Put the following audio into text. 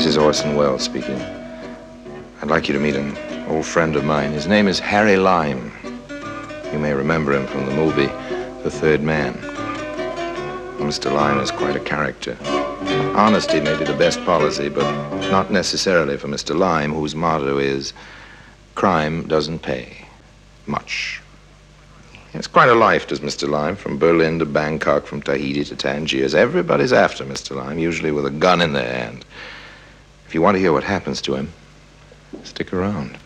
This is Orson Welles speaking. I'd like you to meet an old friend of mine. His name is Harry Lime. You may remember him from the movie The Third Man. Mr. Lime is quite a character. Honesty may be the best policy, but not necessarily for Mr. Lime, whose motto is, crime doesn't pay much. He has quite a life, does Mr. Lime, from Berlin to Bangkok, from Tahiti to Tangiers. Everybody's after Mr. Lime, usually with a gun in their hand. If you want to hear what happens to him, stick around.